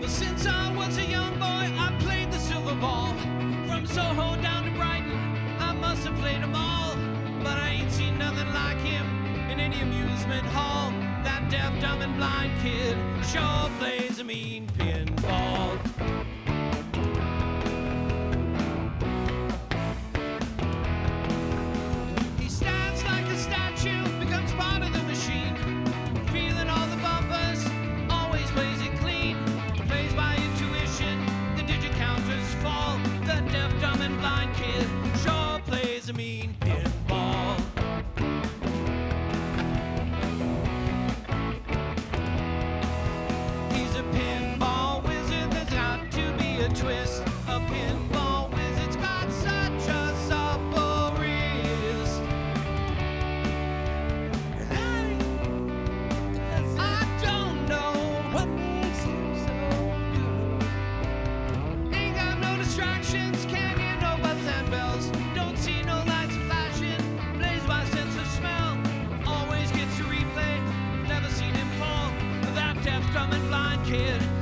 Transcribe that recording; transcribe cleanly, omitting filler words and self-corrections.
Since I was a young boy, I played the silver ball. From Soho down to Brighton, I must have played them all. But I ain't seen nothing like him in any amusement hall. That deaf, dumb, and blind kid sure plays a mean pinball. He stands like a statue, becomes part of the machine. Feeling all the bumpers, always plays it clean. Plays by intuition, the digit counters fall. The deaf, dumb, and blind kid sure plays a mean pinball. He's a pinball wizard, there's got to be a twist. A pinball wizard's got such a supple wrist. I don't know what makes him so good. Ain't got no distractions, can't hear no buzzes and bells. Don't see no lights flashing, plays by sense of smell. Always gets a replay, never seen him fall. That deaf, dumb, and blind kid